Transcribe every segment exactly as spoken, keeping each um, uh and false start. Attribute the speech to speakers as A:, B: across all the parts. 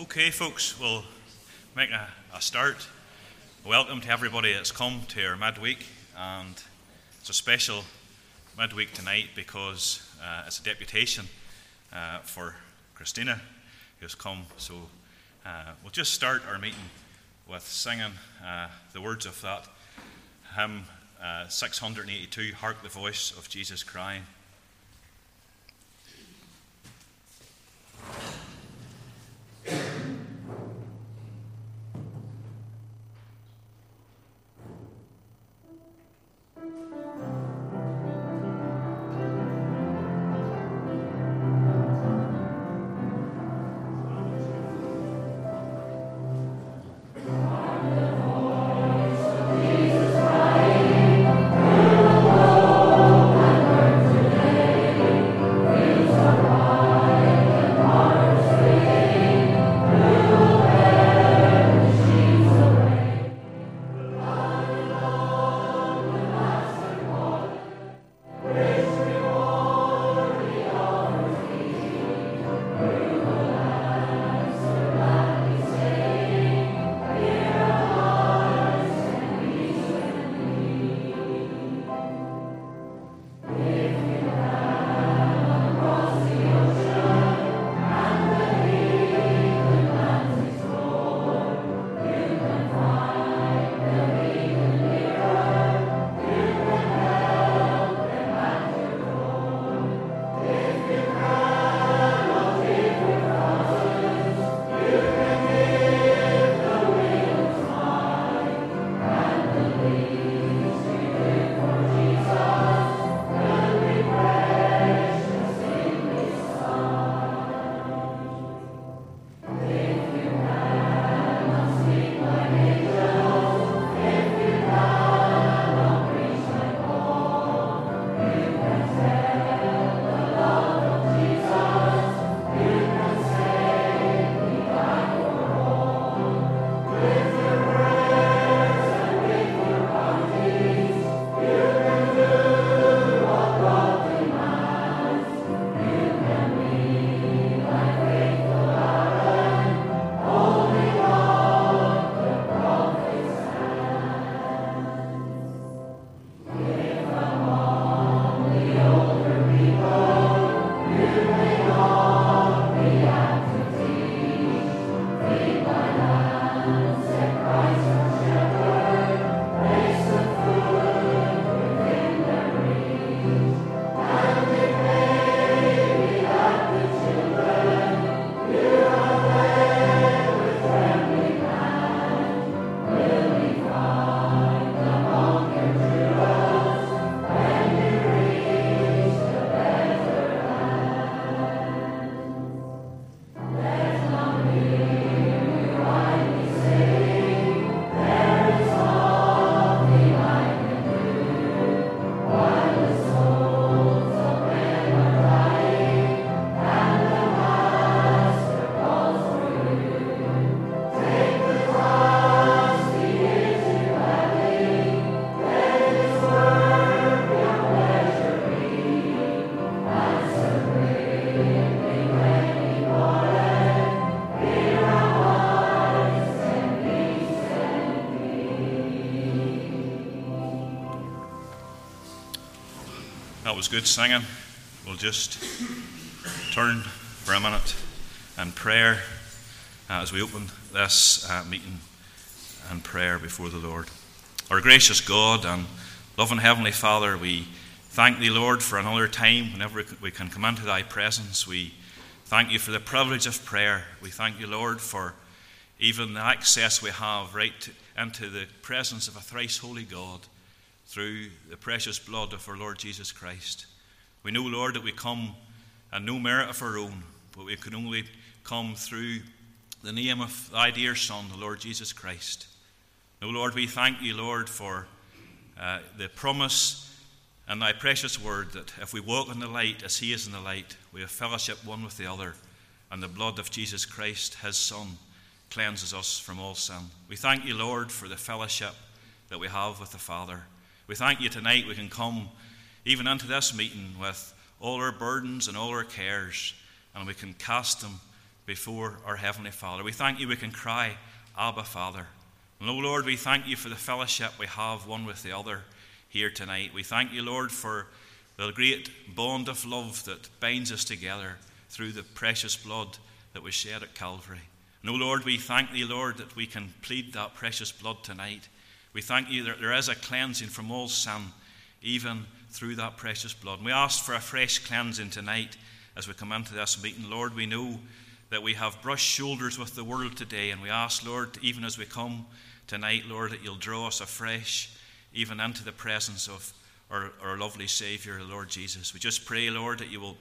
A: Okay, folks, we'll make a, a start. Welcome to everybody that's come to our midweek, and it's a special midweek tonight because uh, it's a deputation uh, for Christina who's come. So uh, we'll just start our meeting with singing uh, the words of that hymn uh, six hundred eighty-two, Hark the Voice of Jesus Crying. That was good singing. We'll just turn for a minute in prayer uh, as we open this uh, meeting in prayer before the Lord. Our gracious God and loving Heavenly Father, we thank Thee, Lord, for another time whenever we can come into Thy presence. We thank You for the privilege of prayer. We thank You, Lord, for even the access we have right to, into the presence of a thrice holy God through the precious blood of our Lord Jesus Christ. We know, Lord, that we come in no merit of our own, but we can only come through the name of Thy dear Son, the Lord Jesus Christ. No, Lord, we thank You, Lord, for uh, the promise in Thy precious word that if we walk in the light as He is in the light, we have fellowship one with the other, and the blood of Jesus Christ, His Son, cleanses us from all sin. We thank You, Lord, for the fellowship that we have with the Father. We thank You tonight we can come even into this meeting with all our burdens and all our cares, and we can cast them before our Heavenly Father. We thank you we can cry, Abba, Father. And, oh Lord, we thank you for the fellowship we have one with the other here tonight. We thank you, Lord, for the great bond of love that binds us together through the precious blood that was shed at Calvary. And, oh Lord, we thank thee, Lord, that we can plead that precious blood tonight. We thank you that there is a cleansing from all sin, even through that precious blood. And we ask for a fresh cleansing tonight as we come into this meeting. Lord, we know that we have brushed shoulders with the world today, and we ask, Lord, even as we come tonight, Lord, that you'll draw us afresh even into the presence of our, our lovely Saviour, Lord Jesus. We just pray, Lord, that you will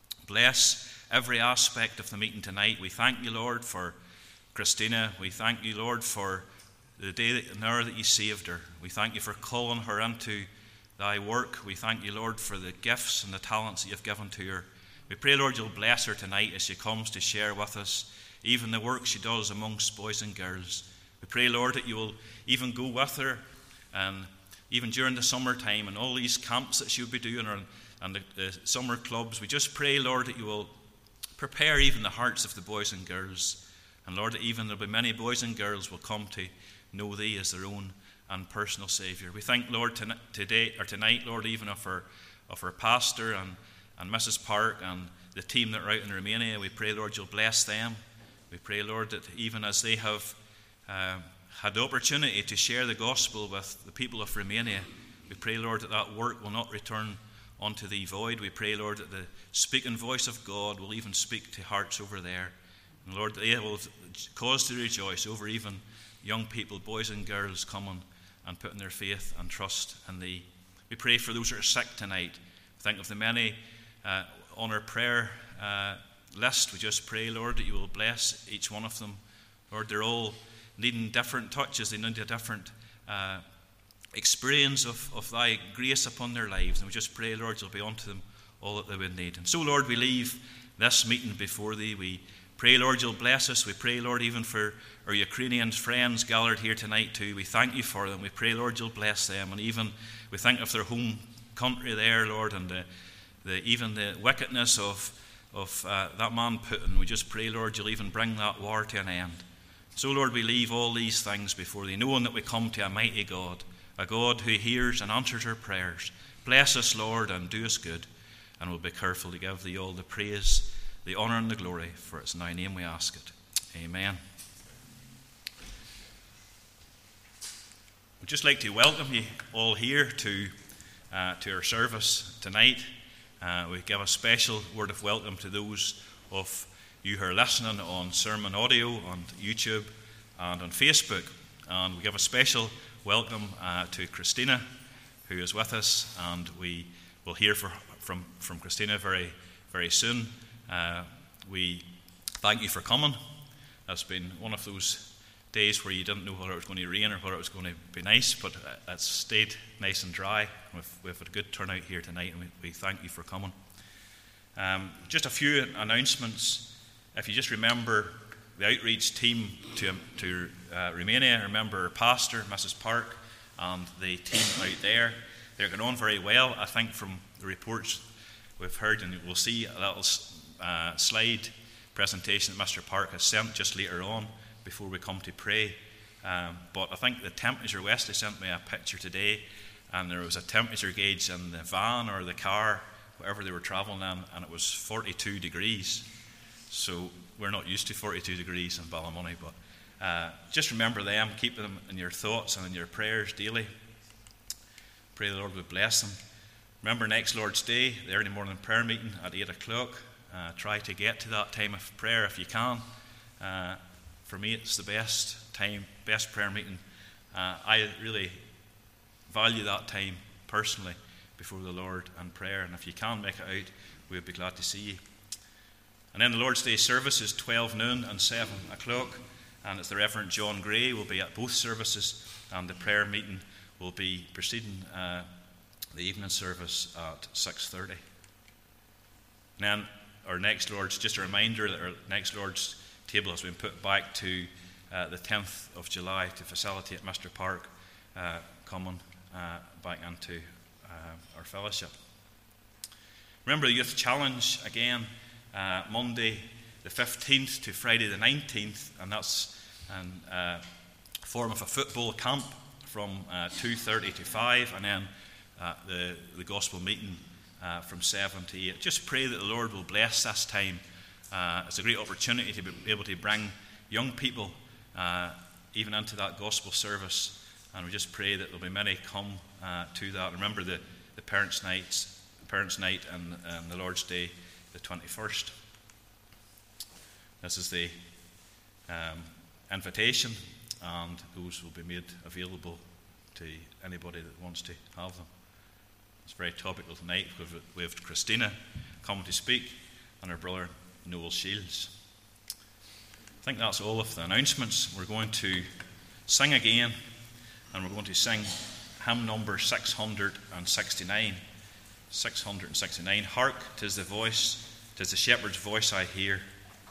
A: bless every aspect of the meeting tonight. We thank you, Lord, for Christina. We thank you, Lord, for the day that, and hour that you saved her. We thank you for calling her into thy work. We thank you, Lord, for the gifts and the talents that you've given to her. We pray, Lord, you'll bless her tonight as she comes to share with us even the work she does amongst boys and girls. We pray, Lord, that you will even go with her, and even during the summertime and all these camps that she'll be doing, and, and the, the summer clubs. We just pray, Lord, that you will prepare even the hearts of the boys and girls. And Lord, that even there'll be many boys and girls will come to know thee as their own and personal Saviour. We thank, Lord, to, today or tonight, Lord, even of our of our pastor and and Missus Park and the team that are out in Romania. We pray, Lord, you'll bless them. We pray, Lord, that even as they have uh, had the opportunity to share the gospel with the people of Romania, we pray, Lord, that that work will not return unto thee void. We pray, Lord, that the speaking voice of God will even speak to hearts over there. And Lord, that they will cause to rejoice over even young people, boys and girls, coming and putting their faith and trust in thee. We pray for those that are sick tonight. Think of the many uh, on our prayer uh, list. We just pray, Lord, that you will bless each one of them. Lord, they're all needing different touches. They need a different uh, experience of, of thy grace upon their lives. And we just pray, Lord, you'll be unto them all that they would need. And so, Lord, we leave this meeting before thee. We pray, Lord, you'll bless us. We pray, Lord, even for our Ukrainian friends gathered here tonight too. We thank you for them. We pray, Lord, you'll bless them. And even we think of their home country there, Lord, and the, the, even the wickedness of, of uh, that man Putin. We just pray, Lord, you'll even bring that war to an end. So, Lord, we leave all these things before thee, knowing that we come to a mighty God, a God who hears and answers our prayers. Bless us, Lord, and do us good, and we'll be careful to give thee all the praise, the honour and the glory, for it's in thy name we ask it. Amen. We'd just like to welcome you all here to, uh, to our service tonight. Uh, we give a special word of welcome to those of you who are listening on sermon audio, on YouTube, and on Facebook. And we give a special welcome uh, to Christina, who is with us, and we will hear for, from, from Christina very, very soon. Uh, we thank you for coming. It's been one of those days where you didn't know whether it was going to rain or whether it was going to be nice, but it's stayed nice and dry. We've, we've had a good turnout here tonight, and we, we thank you for coming. Um, just a few announcements. If you just remember the outreach team to, to uh, Romania, remember our pastor, Missus Park, and the team out there. They're going on very well, I think, from the reports we've heard, and we'll see a little uh, slide presentation that Mister Park has sent just later on before we come to pray. Um, but I think the temperature, Wesley sent me a picture today, and there was a temperature gauge in the van or the car, whatever they were travelling in, and it was forty-two degrees. So we're not used to forty-two degrees in Ballymoney, but uh, just remember them, keep them in your thoughts and in your prayers daily. Pray the Lord would bless them. Remember next Lord's Day, the early morning prayer meeting at eight o'clock. Uh, try to get to that time of prayer if you can. Uh, for me, it's the best time, best prayer meeting. Uh, I really value that time personally before the Lord and prayer. And if you can make it out, we would be glad to see you. And then the Lord's Day service is twelve noon and seven o'clock. And it's the Reverend John Gray will be at both services. And the prayer meeting will be preceding uh, the evening service at six thirty. And then our next Lord's, just a reminder that our next Lord's table has been put back to uh, the tenth of July to facilitate Mister Park uh, coming uh, back into uh, our fellowship. Remember the Youth Challenge again, uh, Monday the fifteenth to Friday the nineteenth, and that's in uh, form of a football camp from uh, two thirty to five, and then uh, the, the gospel meeting uh, from seven to eight. Just pray that the Lord will bless this time. Uh, it's a great opportunity to be able to bring young people uh, even into that gospel service, and we just pray that there'll be many come uh, to that. Remember the, the parents' nights, parents' night and, and the Lord's Day, the twenty-first. This is the um, invitation, and those will be made available to anybody that wants to have them. It's very topical tonight. We've, we have Christina coming to speak, and her brother Noel Shields. I think that's all of the announcements. We're going to sing again, and we're going to sing hymn number six hundred sixty-nine. six hundred sixty-nine. Hark, 'tis the voice, 'tis the shepherd's voice I hear.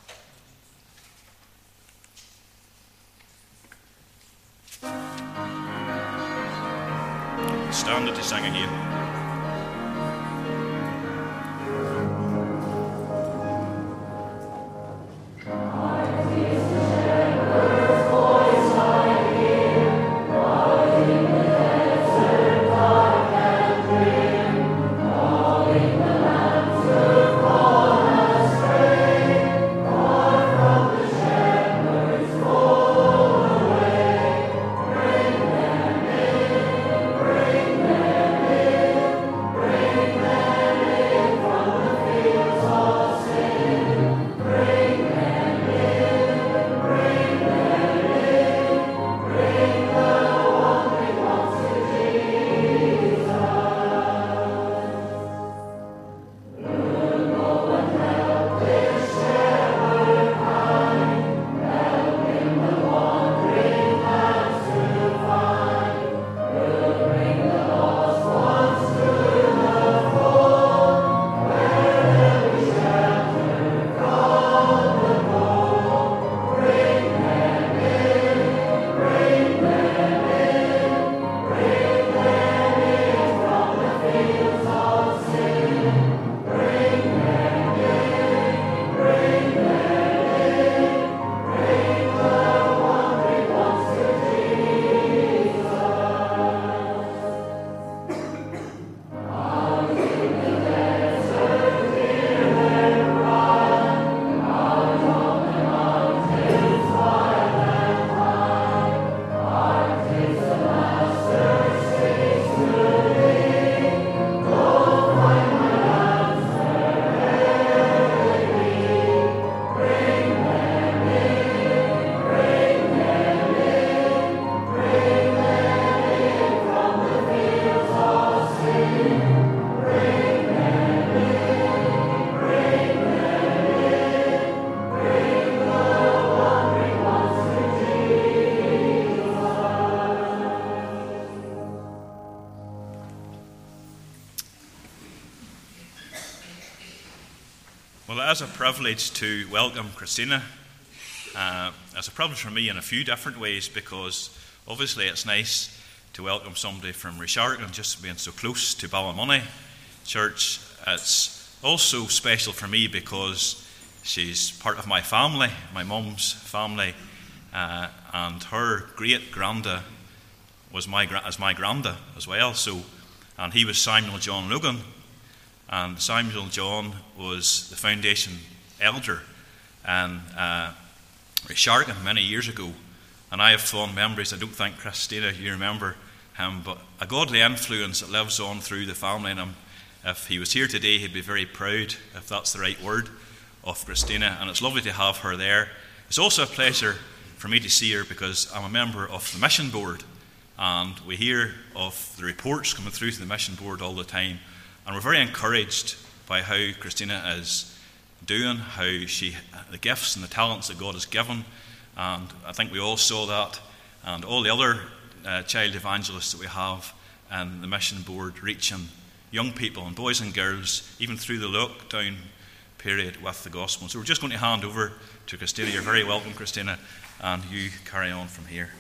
A: Stand to sing again. Well, it is a privilege to welcome Christina. Uh, it's a privilege for me in a few different ways, because obviously it's nice to welcome somebody from Reshargan, just being so close to Ballymoney Church. It's also special for me because she's part of my family, my mum's family, uh, and her great granda was my as my granda as well. So, and he was Samuel John Logan. And Samuel John was the foundation elder in uh, Reshargan many years ago. And I have fond memories. I don't think, Christina, you remember him, but a godly influence that lives on through the family. And if he was here today, he'd be very proud, if that's the right word, of Christina. And it's lovely to have her there. It's also a pleasure for me to see her because I'm a member of the mission board. And we hear of the reports coming through to the mission board all the time. And we're very encouraged by how Christina is doing, how she, the gifts and the talents that God has given. And I think we all saw that. And all the other uh, child evangelists that we have and the mission board reaching young people and boys and girls, even through the lockdown period with the gospel. So we're just going to hand over to Christina. You're very welcome, Christina, and you carry on from here.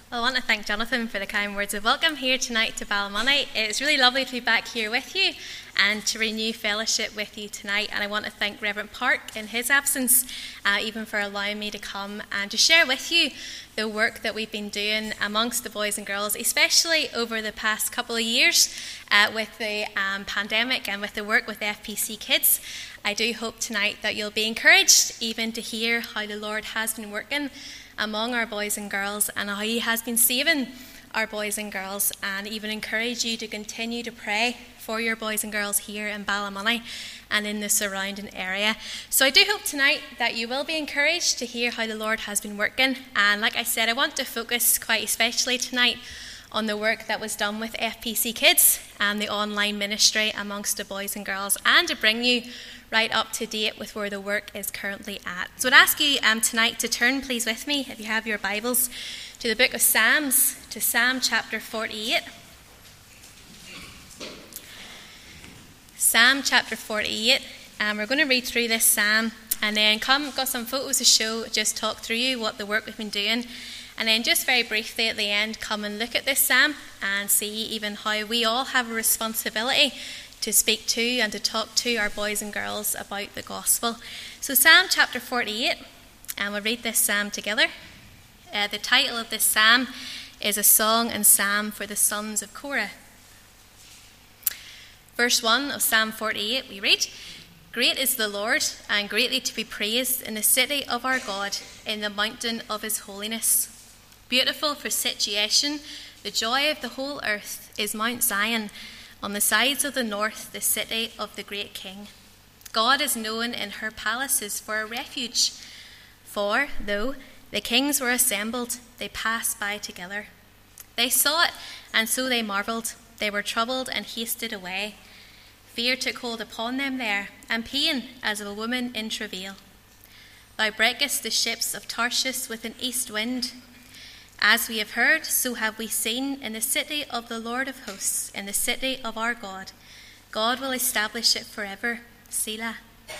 B: Well, I want to thank Jonathan for the kind words of welcome here tonight to Ballymoney. It's really lovely to be back here with you and to renew fellowship with you tonight. And I want to thank Reverend Park in his absence, uh, even for allowing me to come and to share with you the work that we've been doing amongst the boys and girls, especially over the past couple of years uh, with the um, pandemic and with the work with F P C Kids. I do hope tonight that you'll be encouraged even to hear how the Lord has been working among our boys and girls and how he has been saving our boys and girls, and even encourage you to continue to pray for your boys and girls here in Ballymoney and in the surrounding area. So I do hope tonight that you will be encouraged to hear how the Lord has been working. And like I said, I want to focus quite especially tonight on the work that was done with F P C Kids and the online ministry amongst the boys and girls, and to bring you right up to date with where the work is currently at. So I'd ask you um, tonight to turn, please, with me, if you have your Bibles, to the book of Psalms, to Psalm chapter forty-eight. Psalm chapter forty-eight, and we're going to read through this psalm, and then come, got some photos to show, just talk through you what the work we've been doing, and then just very briefly at the end, come and look at this psalm and see even how we all have a responsibility to speak to and to talk to our boys and girls about the gospel. So Psalm chapter forty-eight, and we'll read this psalm together. Uh, the title of this psalm is A Song and Psalm for the Sons of Korah. Verse one of Psalm forty-eight, we read, "Great is the Lord, and greatly to be praised in the city of our God, in the mountain of his holiness. Beautiful for situation, the joy of the whole earth is Mount Zion, on the sides of the north, the city of the great King. God is known in her palaces for a refuge. For, though the kings were assembled, they passed by together. They saw it, and so they marvelled. They were troubled and hasted away. Fear took hold upon them there, and pain as of a woman in travail. Thou breakest the ships of Tarshish with an east wind. As we have heard, so have we seen in the city of the Lord of hosts, in the city of our God. God will establish it forever. Selah.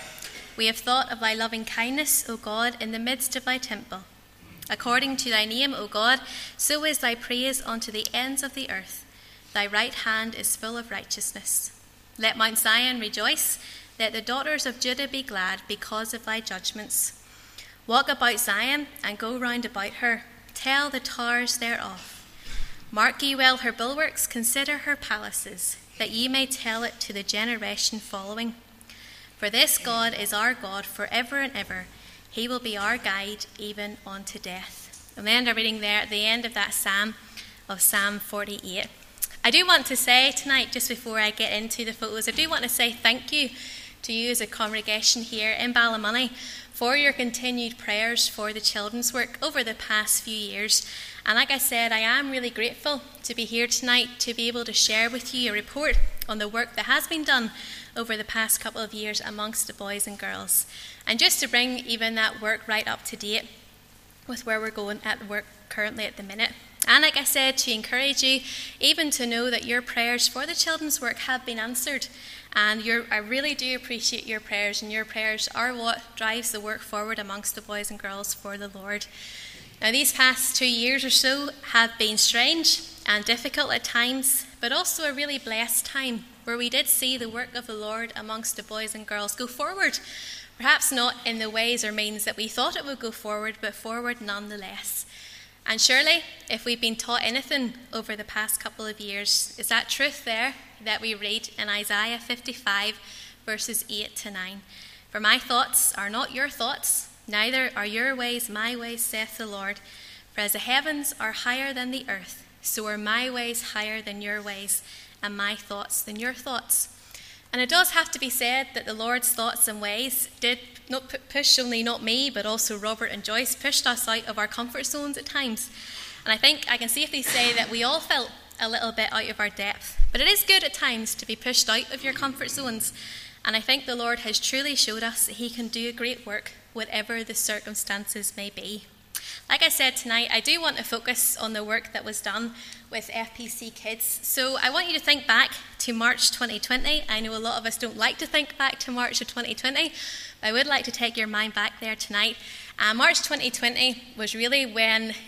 B: We have thought of thy loving kindness, O God, in the midst of thy temple. According to thy name, O God, so is thy praise unto the ends of the earth. Thy right hand is full of righteousness. Let Mount Zion rejoice, let the daughters of Judah be glad because of thy judgments. Walk about Zion and go round about her. Tell the towers thereof. Mark ye well her bulwarks, consider her palaces, that ye may tell it to the generation following. For this God is our God for ever and ever. He will be our guide even unto death." And we end our reading there at the end of that psalm of Psalm forty-eight. I do want to say tonight, just before I get into the photos, I do want to say thank you to you as a congregation here in Ballymoney for your continued prayers for the children's work over the past few years. And like I said, I am really grateful to be here tonight to be able to share with you a report on the work that has been done over the past couple of years amongst the boys and girls. And just to bring even that work right up to date with where we're going at the work currently at the minute. And like I said, to encourage you even to know that your prayers for the children's work have been answered. And your, I really do appreciate your prayers, and your prayers are what drives the work forward amongst the boys and girls for the Lord. Now, these past two years or so have been strange and difficult at times, but also a really blessed time where we did see the work of the Lord amongst the boys and girls go forward. Perhaps not in the ways or means that we thought it would go forward, but forward nonetheless. And surely, if we've been taught anything over the past couple of years, is that truth there that we read in Isaiah fifty-five, verses eight to nine. "For my thoughts are not your thoughts, neither are your ways my ways, saith the Lord. For as the heavens are higher than the earth, so are my ways higher than your ways, and my thoughts than your thoughts." And it does have to be said that the Lord's thoughts and ways did not push only not me, but also Robert and Joyce, pushed us out of our comfort zones at times. And I think I can safely say that we all felt a little bit out of our depth. But it is good at times to be pushed out of your comfort zones. And I think the Lord has truly showed us that he can do a great work, whatever the circumstances may be. Like I said tonight, I do want to focus on the work that was done with F P C Kids. So I want you to think back to March twenty twenty. I know a lot of us don't like to think back to March of twenty twenty, but I would like to take your mind back there tonight. Uh, March twenty twenty was really when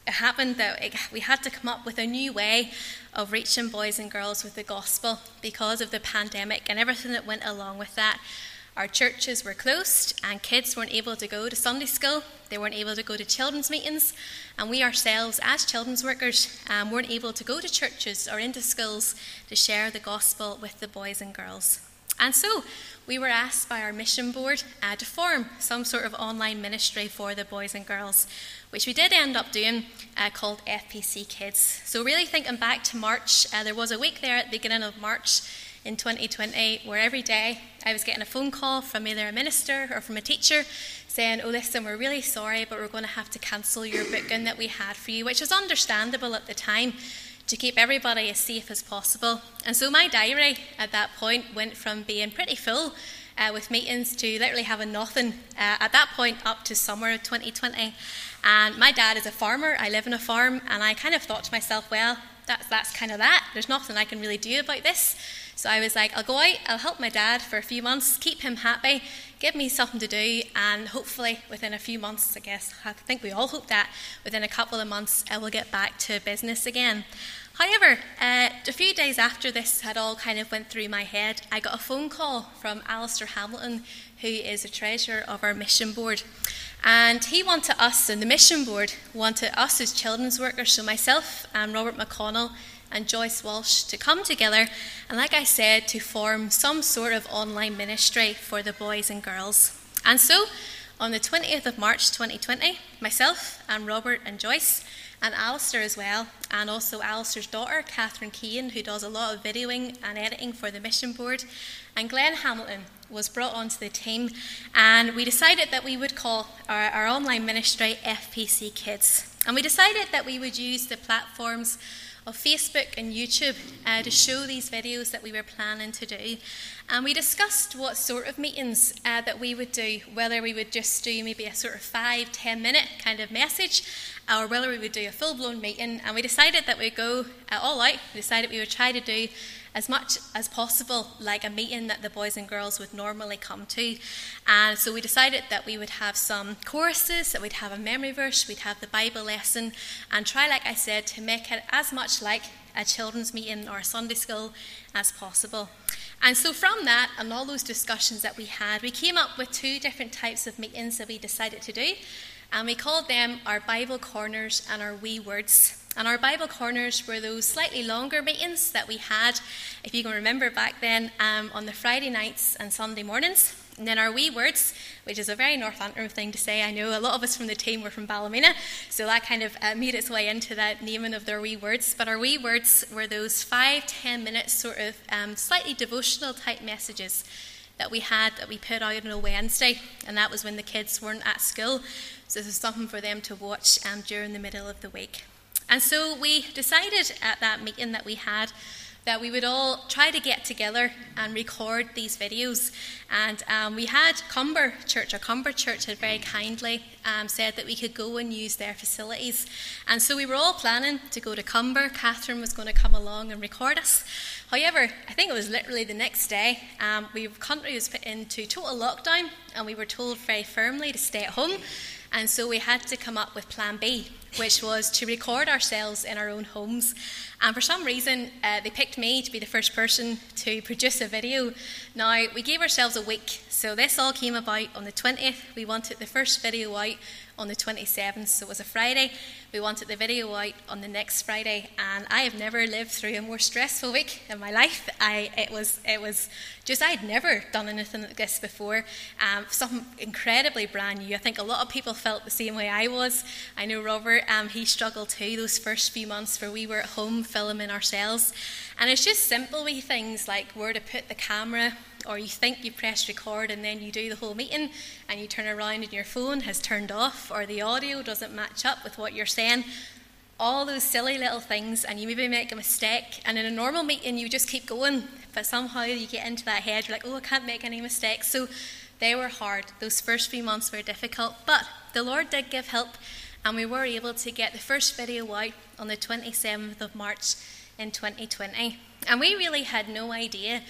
B: it happened that it, we had to come up with a new way of reaching boys and girls with the gospel because of the pandemic and everything that went along with that. Our churches were closed and kids weren't able to go to Sunday school. They weren't able to go to children's meetings. And we ourselves, as children's workers, um, weren't able to go to churches or into schools to share the gospel with the boys and girls. And so we were asked by our mission board uh, to form some sort of online ministry for the boys and girls, which we did end up doing, uh, called F P C Kids. So really thinking back to March, uh, there was a week there at the beginning of March in twenty twenty where every day I was getting a phone call from either a minister or from a teacher saying, oh listen, we're really sorry, but we're going to have to cancel your booking that we had for you, which was understandable at the time to keep everybody as safe as possible. And so my diary at that point went from being pretty full uh, with meetings to literally having nothing uh, at that point up to summer of twenty twenty. And my dad is a farmer, I live on a farm, and I kind of thought to myself, well, that's, that's kind of that. There's nothing I can really do about this. So I was like, I'll go out, I'll help my dad for a few months, keep him happy, give me something to do, and hopefully within a few months, I guess, I think we all hope that, within a couple of months, I will get back to business again. However, uh, a few days after this had all kind of went through my head, I got a phone call from Alistair Hamilton, who is the treasurer of our mission board. And he wanted us, and the mission board wanted us as children's workers, so myself and Robert McConnell and Joyce Walsh, to come together and, like I said, to form some sort of online ministry for the boys and girls. And so on the twentieth of March twenty twenty, myself and Robert and Joyce and Alistair as well, and also Alistair's daughter Catherine Keane, who does a lot of videoing and editing for the mission board, and Glenn Hamilton was brought onto the team, and we decided that we would call our, our online ministry F P C Kids. And we decided that we would use the platforms of Facebook and YouTube uh, to show these videos that we were planning to do. And we discussed what sort of meetings uh, that we would do, whether we would just do maybe a sort of five, ten minute kind of message, or whether we would do a full-blown meeting. And we decided that we'd go uh, all out. We decided we would try to do as much as possible like a meeting that the boys and girls would normally come to. And so we decided that we would have some choruses, that we'd have a memory verse, we'd have the Bible lesson, and try, like I said, to make it as much like a children's meeting or a Sunday school as possible. And so from that and all those discussions that we had, we came up with two different types of meetings that we decided to do. And we called them our Bible Corners and our Wee Words. And our Bible Corners were those slightly longer meetings that we had, if you can remember back then, um, on the Friday nights and Sunday mornings. And then our Wee Words, which is a very North Antrim thing to say. I know a lot of us from the team were from Ballymena, so that kind of uh, made its way into that naming of their Wee Words. But our Wee Words were those five, ten minute sort of um, slightly devotional type messages that we had that we put out on a Wednesday, and that was when the kids weren't at school. So this was something for them to watch um, during the middle of the week. And so we decided at that meeting that we had that we would all try to get together and record these videos. And um, we had Cumber Church, or Cumber Church had very kindly um, said that we could go and use their facilities. And so we were all planning to go to Cumber. Catherine was going to come along and record us. However, I think it was literally the next day, um, the country was put into total lockdown, and we were told very firmly to stay at home. And so we had to come up with plan B, which was to record ourselves in our own homes. And for some reason, uh, they picked me to be the first person to produce a video. Now, we gave ourselves a week. So this all came about on the twentieth. We wanted the first video out on the twenty-seventh, so it was a Friday. We wanted the video out on the next Friday, and I have never lived through a more stressful week in my life. I it was it was just, I had never done anything like this before, um, something incredibly brand new. I think a lot of people felt the same way I was. I know Robert, um, he struggled too those first few months where we were at home filming ourselves. And it's just simple wee things like where to put the camera, or you think you press record and then you do the whole meeting and you turn around and your phone has turned off, or the audio doesn't match up with what you're saying. All those silly little things, and you maybe make a mistake, and in a normal meeting you just keep going, but somehow you get into that head, you're like, oh, I can't make any mistakes. So they were hard. Those first few months were difficult, but the Lord did give help, and we were able to get the first video out on the twenty-seventh of March in twenty twenty. And we really had no idea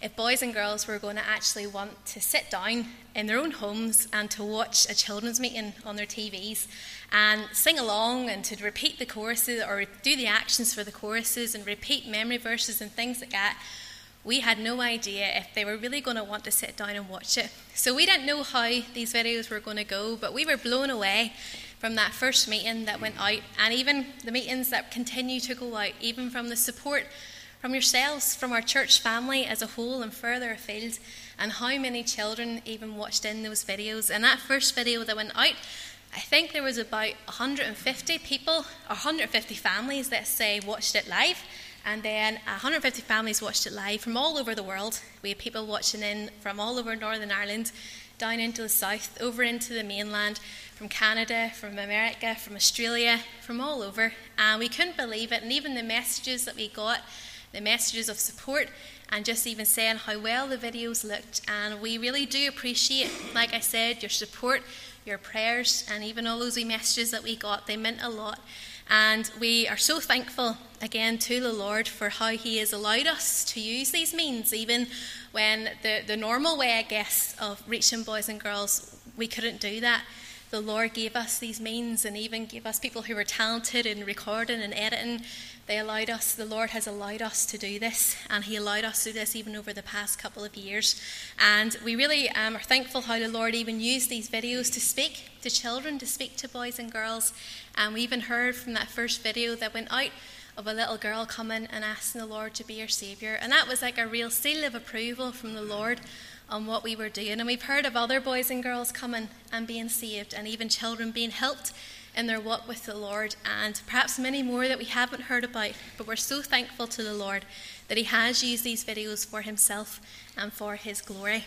B: if boys and girls were going to actually want to sit down in their own homes and to watch a children's meeting on their T Vs and sing along and to repeat the choruses or do the actions for the choruses and repeat memory verses and things like that, we had no idea if they were really going to want to sit down and watch it. So we didn't know how these videos were going to go, but we were blown away from that first meeting that went out, and even the meetings that continue to go out, even from the support from yourselves, from our church family as a whole and further afield, and how many children even watched in those videos. And that first video that went out, I think there was about one hundred fifty people, or one hundred fifty families, let's say, watched it live. And then one hundred fifty families watched it live from all over the world. We had people watching in from all over Northern Ireland, down into the south, over into the mainland, from Canada, from America, from Australia, from all over. And we couldn't believe it. And even the messages that we got, the messages of support, and just even saying how well the videos looked. And we really do appreciate, like I said, your support, your prayers, and even all those wee messages that we got. They meant a lot. And we are so thankful, again, to the Lord for how he has allowed us to use these means, even when the, the normal way, I guess, of reaching boys and girls, we couldn't do that. The Lord gave us these means and even gave us people who were talented in recording and editing. They allowed us, the Lord has allowed us to do this, and he allowed us to do this even over the past couple of years. And we really um, are thankful how the Lord even used these videos to speak to children, to speak to boys and girls. And we even heard from that first video that went out of a little girl coming and asking the Lord to be her Saviour. And that was like a real seal of approval from the Lord on what we were doing. And we've heard of other boys and girls coming and being saved, and even children being helped in their walk with the Lord, and perhaps many more that we haven't heard about. But we're so thankful to the Lord that he has used these videos for himself and for his glory.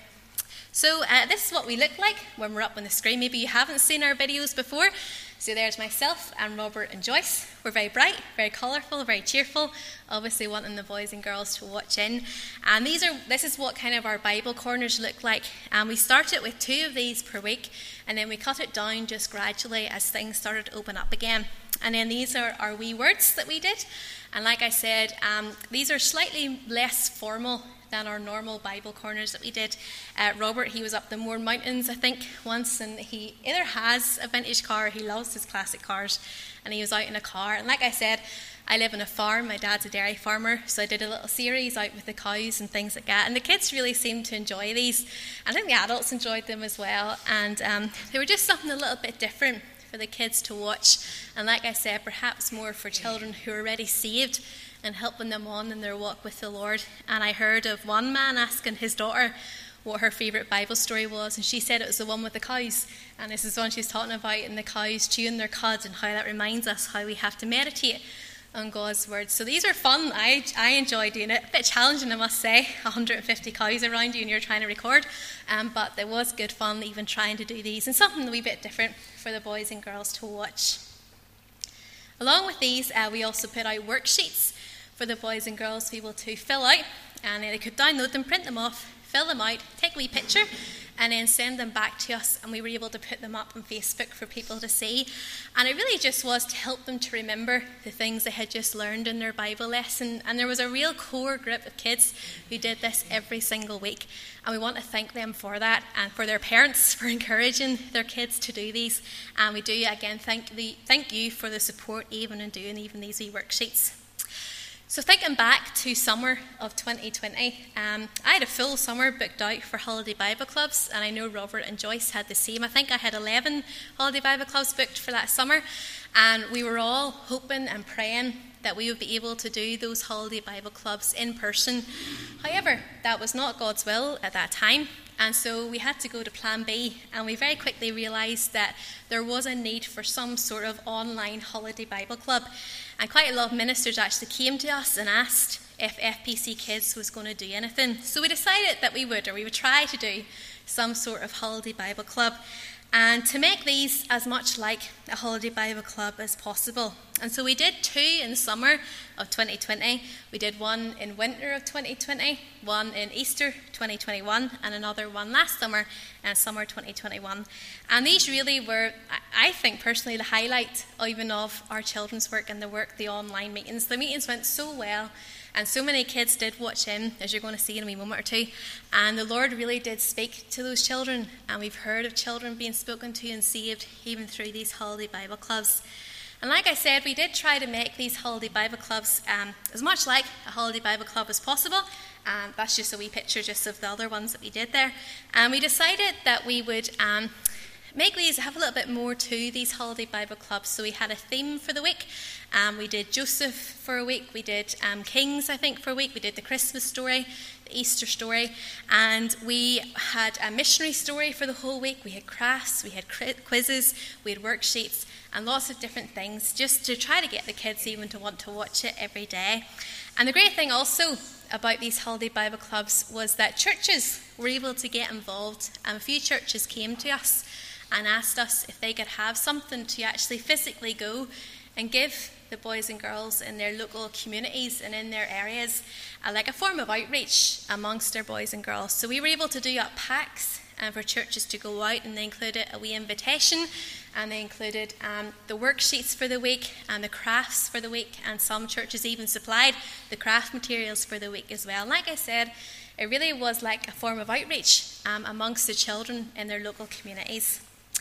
B: So uh, this is what we look like when we're up on the screen. Maybe you haven't seen our videos before. So there's myself and Robert and Joyce. We're very bright, very colourful, very cheerful, obviously wanting the boys and girls to watch in. And these are this is what kind of our Bible corners look like. And we started with two of these per week, and then we cut it down just gradually as things started to open up again. And then these are our wee words that we did. And like I said, um, these are slightly less formal than our normal Bible corners that we did. Uh, Robert, he was up the Mourne Mountains, I think, once, and he either has a vintage car or he loves his classic cars, and he was out in a car. And like I said, I live on a farm. My dad's a dairy farmer, so I did a little series out with the cows and things like that. And the kids really seemed to enjoy these. I think the adults enjoyed them as well. And um, they were just something a little bit different for the kids to watch. And like I said, perhaps more for children who are already saved and helping them on in their walk with the Lord. And I heard of one man asking his daughter what her favourite Bible story was, and she said it was the one with the cows. And this is one she's talking about, and the cows chewing their cud, and how that reminds us how we have to meditate on God's word. So these are fun. I I enjoy doing it. A bit challenging, I must say. one hundred fifty cows around you and you're trying to record. Um, but it was good fun even trying to do these, and something a wee bit different for the boys and girls to watch. Along with these, uh, we also put out worksheets for the boys and girls to be able to fill out, and they could download them, print them off, fill them out, take a wee picture, and then send them back to us, and we were able to put them up on Facebook for people to see. And it really just was to help them to remember the things they had just learned in their Bible lesson. And there was a real core group of kids who did this every single week, and we want to thank them for that, and for their parents for encouraging their kids to do these. And we do again thank the thank you for the support even in doing even these wee worksheets. So thinking back to summer of twenty twenty, um, I had a full summer booked out for holiday Bible clubs, and I know Robert and Joyce had the same. I think I had eleven holiday Bible clubs booked for that summer, and we were all hoping and praying that we would be able to do those holiday Bible clubs in person. However, that was not God's will at that time, and so we had to go to plan B, and we very quickly realised that there was a need for some sort of online holiday Bible club. And quite a lot of ministers actually came to us and asked if F P C Kids was going to do anything. So we decided that we would, or we would try to do some sort of holiday Bible club, and to make these as much like a holiday Bible club as possible. And so we did two in the summer of twenty twenty. We did one in winter of twenty twenty, one in Easter twenty twenty-one, and another one last summer and summer twenty twenty-one. And these really were, I think personally, the highlight even of our children's work and the work, the online meetings. The meetings went so well, And so many kids did watch in, as you're going to see in a wee moment or two. And the Lord really did speak to those children. And we've heard of children being spoken to and saved even through these holiday Bible clubs. And like I said, we did try to make these holiday Bible clubs um, as much like a holiday Bible club as possible. Um, that's just a wee picture just of the other ones that we did there. And we decided that we would um, make these, have a little bit more to these holiday Bible clubs. So we had a theme for the week. Um, we did Joseph for a week. We did um, Kings, I think, for a week. We did the Christmas story, the Easter story. And we had a missionary story for the whole week. We had crafts, we had quizzes, we had worksheets, and lots of different things just to try to get the kids even to want to watch it every day. And the great thing also about these holiday Bible clubs was that churches were able to get involved. And a few churches came to us and asked us if they could have something to actually physically go and give the boys and girls in their local communities and in their areas uh, like a form of outreach amongst their boys and girls. So we were able to do up packs uh, for churches to go out, and they included a wee invitation, and they included um, the worksheets for the week and the crafts for the week, and some churches even supplied the craft materials for the week as well. And like I said, it really was like a form of outreach um, amongst the children in their local communities.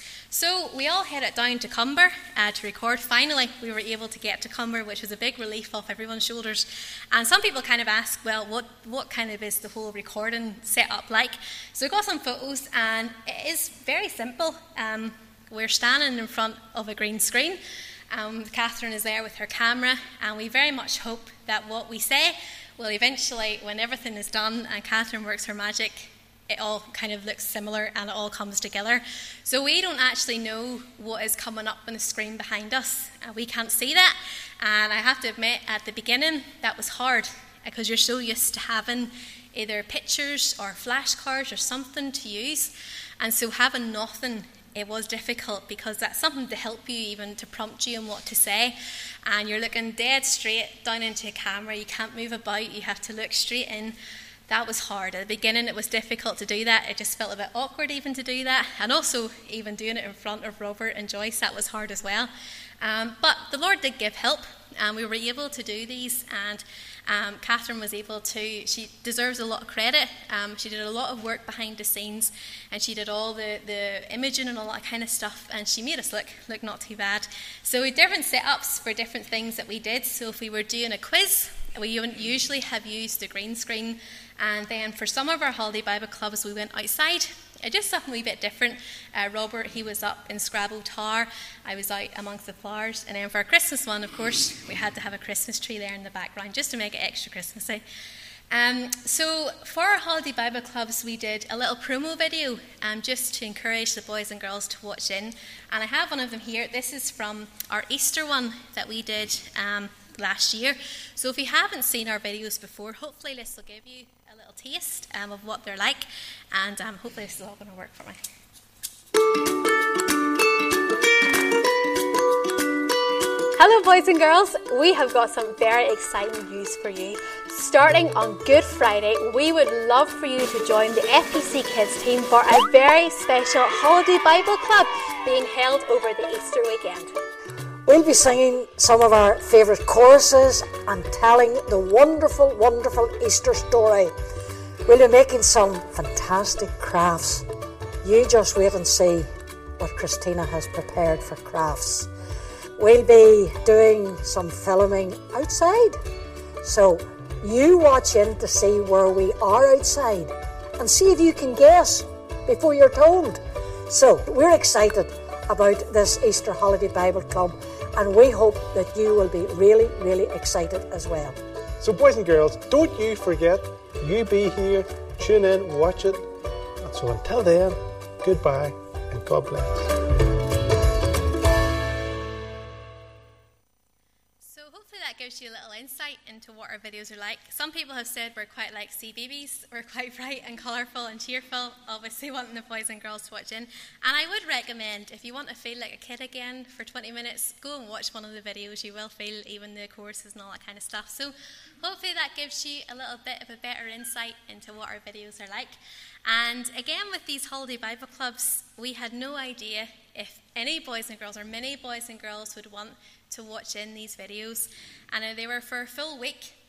B: So we all headed down to Cumber uh, to record. Finally, we were able to get to Cumber, which was a big relief off everyone's shoulders. And some people kind of ask, well, what, what kind of is the whole recording set up like? So we got some photos, and it is very simple. Um, we're standing in front of a green screen. Um, Catherine is there with her camera, and we very much hope that what we say will eventually, when everything is done and Catherine works her magic, it all kind of looks similar and it all comes together. So we don't actually know what is coming up on the screen behind us. Uh, we can't see that. And I have to admit, at the beginning, that was hard because you're so used to having either pictures or flashcards or something to use. And so having nothing, it was difficult because that's something to help you, even to prompt you on what to say. And you're looking dead straight down into a camera. You can't move about. You have to look straight in. That was hard. At the beginning, it was difficult to do that. It just felt a bit awkward even to do that. And also, even doing it in front of Robert and Joyce, that was hard as well. Um, but the Lord did give help, and we were able to do these. And um, Catherine was able to, she deserves a lot of credit. Um, she did a lot of work behind the scenes, and she did all the, the imaging and all that kind of stuff, and she made us look, look not too bad. So we had different setups for different things that we did. So if we were doing a quiz, we usually have used the green screen. And then for some of our holiday Bible clubs, we went outside. It just something a wee bit different. Uh, Robert, he was up in Scrabble Tower. I was out amongst the flowers. And then for our Christmas one, of course, we had to have a Christmas tree there in the background just to make it extra Christmassy. Um, so for our holiday Bible clubs, we did a little promo video um, just to encourage the boys and girls to watch in. And I have one of them here. This is from our Easter one that we did um, last year. So if you haven't seen our videos before, hopefully this will give you a little taste um, of what they're like, and um, hopefully this is all going to work for me.
C: Hello boys and girls, we have got some very exciting news for you. Starting on Good Friday, we would love for you to join the F P C Kids team for a very special holiday Bible club being held over the Easter weekend.
D: We'll be singing some of our favourite choruses and telling the wonderful, wonderful Easter story. We'll be making some fantastic crafts. You just wait and see what Christina has prepared for crafts. We'll be doing some filming outside. So you watch in to see where we are outside and see if you can guess before you're told. So we're excited about this Easter Holiday Bible Club, and we hope that you will be really, really excited as well.
E: So boys and girls, don't you forget, you be here, tune in, watch it. And so until then, goodbye and God bless.
B: That gives you a little insight into what our videos are like. Some people have said we're quite like sea babies. We're quite bright and colourful and cheerful, obviously wanting the boys and girls to watch in. And I would recommend, if you want to feel like a kid again for twenty minutes, go and watch one of the videos. You will feel even the choruses and all that kind of stuff. So hopefully that gives you a little bit of a better insight into what our videos are like. And again, with these holiday Bible clubs, we had no idea if any boys and girls or many boys and girls would want to watch in these videos. And they were for a full week.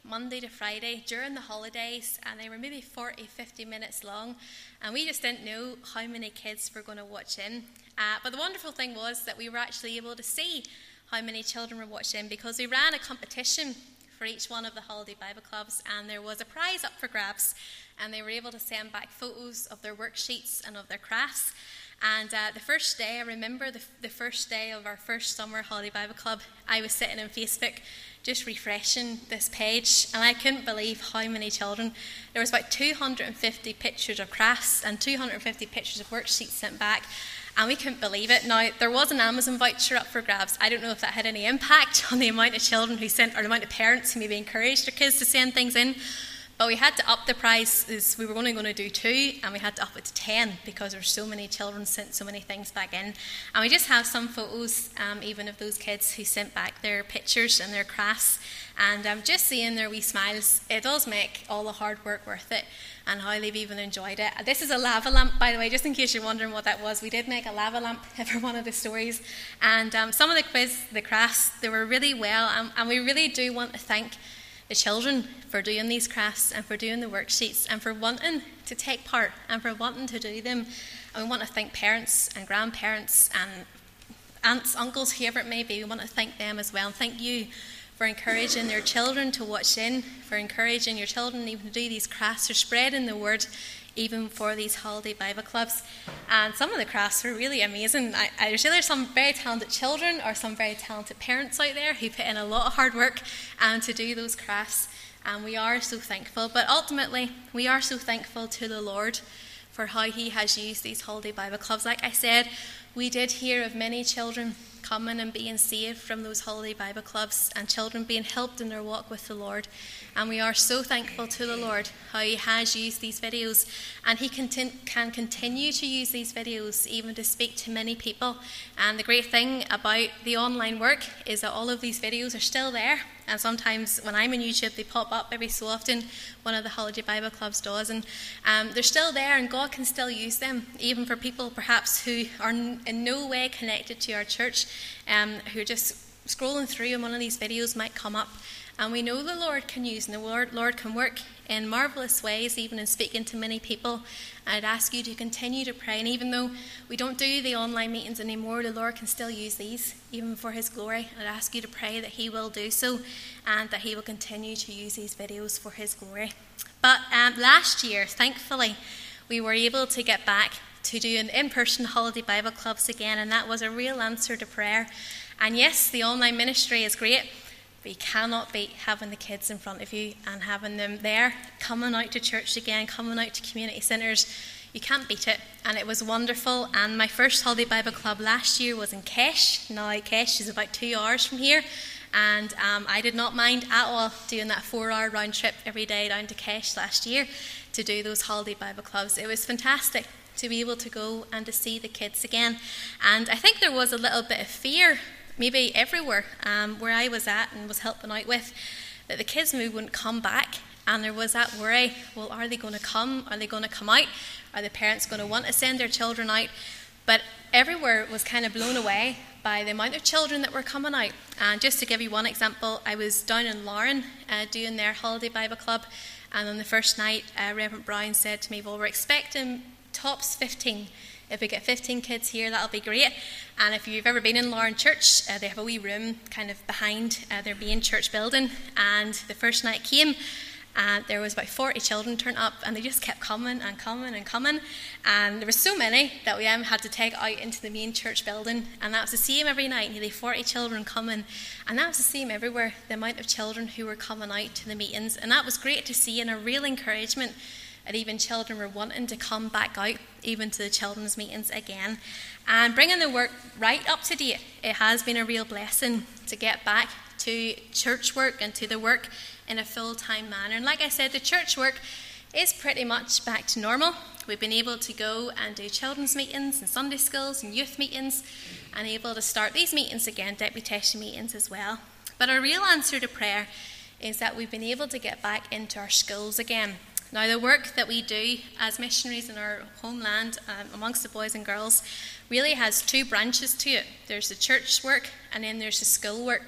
B: Monday to Friday during the holidays, and they were maybe forty, fifty minutes long, and we just didn't know how many kids were going to watch in. Uh, but the wonderful thing was that we were actually able to see how many children were watching, because we ran a competition for each one of the holiday Bible clubs, and there was a prize up for grabs, and they were able to send back photos of their worksheets and of their crafts. And uh, the first day, I remember the, the first day of our first summer holiday Bible club, I was sitting on Facebook just refreshing this page, and I couldn't believe how many children. There was about two hundred fifty pictures of crafts and two hundred fifty pictures of worksheets sent back, and we couldn't believe it. Now, there was an Amazon voucher up for grabs. I don't know if that had any impact on the amount of children who sent, or the amount of parents who maybe encouraged their kids to send things in. But we had to up the price. As we were only going to do two, and we had to up it to ten because there were so many children sent so many things back in. And we just have some photos, um, even of those kids who sent back their pictures and their crafts. And um, just seeing their wee smiles, it does make all the hard work worth it, and how they've even enjoyed it. This is a lava lamp, by the way, just in case you're wondering what that was. We did make a lava lamp for one of the stories. And um, some of the quiz, the crafts, they were really well, and, and we really do want to thank the children for doing these crafts and for doing the worksheets and for wanting to take part and for wanting to do them. And we want to thank parents and grandparents and aunts, uncles, whoever it may be. We want to thank them as well. And thank you for encouraging their children to watch in, for encouraging your children even to do these crafts, for spreading the word even for these holiday Bible clubs. And some of the crafts were really amazing. I, I sure there's some very talented children or some very talented parents out there who put in a lot of hard work um, to do those crafts, and we are so thankful. But ultimately, we are so thankful to the Lord for how he has used these holiday Bible clubs. Like I said, we did hear of many children coming and being saved from those holiday Bible clubs, and children being helped in their walk with the Lord. And we are so thankful to the Lord how he has used these videos, and he contin- can continue to use these videos even to speak to many people. And the great thing about the online work is that all of these videos are still there, and sometimes when I'm on YouTube they pop up every so often. One of the holiday Bible clubs does, and um, they're still there, and God can still use them even for people perhaps who are in no way connected to our church, um, who are just scrolling through and one of these videos might come up. And we know the Lord can use, and the Lord, Lord can work in marvellous ways, even in speaking to many people. And I'd ask you to continue to pray. And even though we don't do the online meetings anymore, the Lord can still use these, even for his glory. I'd ask you to pray that he will do so, and that he will continue to use these videos for his glory. But um, last year, thankfully, we were able to get back to doing in-person holiday Bible clubs again, and that was a real answer to prayer. And yes, the online ministry is great, but you cannot beat having the kids in front of you and having them there, coming out to church again, coming out to community centres. You can't beat it, and it was wonderful. And my first holiday Bible club last year was in Kesh. Now Kesh is about two hours from here, and um, I did not mind at all doing that four-hour round trip every day down to Kesh last year to do those holiday Bible clubs. It was fantastic to be able to go and to see the kids again. And I think there was a little bit of fear, maybe everywhere um, where I was at and was helping out with, that the kids maybe wouldn't come back. And there was that worry, well, are they going to come? Are they going to come out? Are the parents going to want to send their children out? But everywhere was kind of blown away by the amount of children that were coming out. And just to give you one example, I was down in Lauren uh, doing their holiday Bible club, and on the first night, uh, Reverend Brown said to me, well, we're expecting tops fifteen. If we get fifteen kids here, that'll be great. And if you've ever been in Lauren Church, uh, they have a wee room kind of behind uh, their main church building. And the first night came, and there was about forty children turned up, and they just kept coming and coming and coming. And there were so many that we um, had to take out into the main church building. And that was the same every night, nearly forty children coming. And that was the same everywhere, the amount of children who were coming out to the meetings. And that was great to see, and a real encouragement. And even children were wanting to come back out, even to the children's meetings again. And bringing the work right up to date, it has been a real blessing to get back to church work and to the work in a full-time manner. And like I said, the church work is pretty much back to normal. We've been able to go and do children's meetings and Sunday schools and youth meetings, and able to start these meetings again, deputation meetings as well. But our real answer to prayer is that we've been able to get back into our schools again. Now, the work that we do as missionaries in our homeland um, amongst the boys and girls really has two branches to it. There's the church work, and then there's the school work.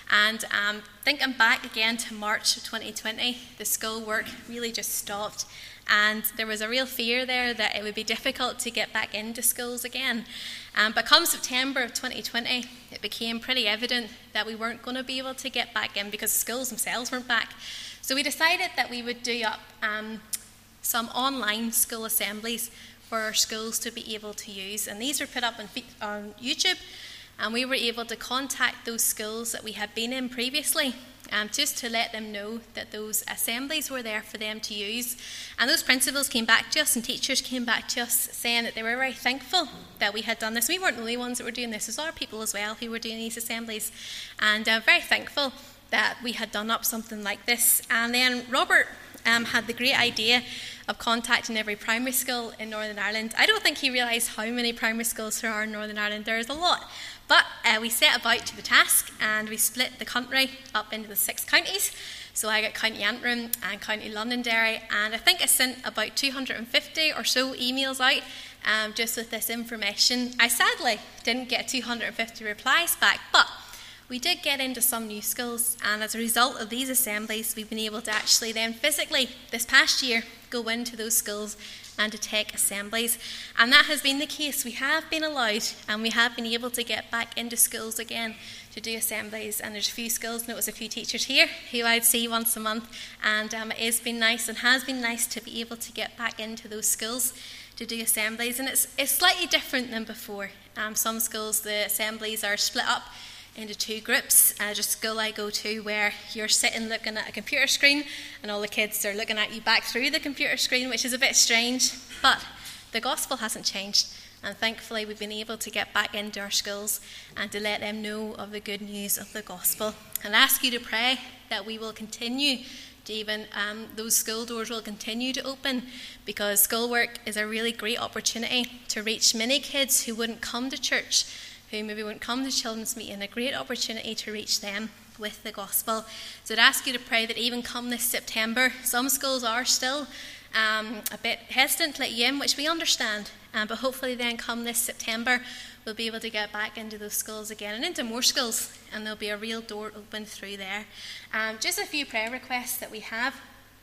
B: And um, thinking back again to March of twenty twenty, the school work really just stopped. And there was a real fear there that it would be difficult to get back into schools again. Um, but come September of twenty twenty, it became pretty evident that we weren't going to be able to get back in because schools themselves weren't back. So we decided that we would do up um, some online school assemblies for our schools to be able to use. And these were put up on, on YouTube, and we were able to contact those schools that we had been in previously, um, just to let them know that those assemblies were there for them to use. And those principals came back to us and teachers came back to us saying that they were very thankful that we had done this. We weren't the only ones that were doing this. There's other people as well who were doing these assemblies, and uh, very thankful that we had done up something like this. And then Robert um, had the great idea of contacting every primary school in Northern Ireland. I don't think he realised how many primary schools there are in Northern Ireland. There is a lot. But uh, we set about to the task, and we split the country up into the six counties. So I got County Antrim and County Londonderry, and I think I sent about two hundred fifty or so emails out um, just with this information. I sadly didn't get two hundred fifty replies back, but we did get into some new schools, and as a result of these assemblies, we've been able to actually then physically, this past year, go into those schools and to take assemblies. And that has been the case. We have been allowed, and we have been able to get back into schools again to do assemblies. And there's a few schools, and it was a few teachers here who I'd see once a month, and um, it has been nice and has been nice to be able to get back into those schools to do assemblies. And it's, it's slightly different than before. Um, some schools, the assemblies are split up into two groups. Uh, there's a school I go to where you're sitting looking at a computer screen and all the kids are looking at you back through the computer screen, which is a bit strange, but the gospel hasn't changed, and thankfully we've been able to get back into our schools and to let them know of the good news of the gospel. And I ask you to pray that we will continue to even, um, those school doors will continue to open, because schoolwork is a really great opportunity to reach many kids who wouldn't come to church, who maybe wouldn't come to children's meeting, a great opportunity to reach them with the gospel. So I'd ask you to pray that even come this September, some schools are still um, a bit hesitant to let you in, which we understand, um, but hopefully then come this September, we'll be able to get back into those schools again and into more schools, and there'll be a real door open through there. Um, just a few prayer requests that we have.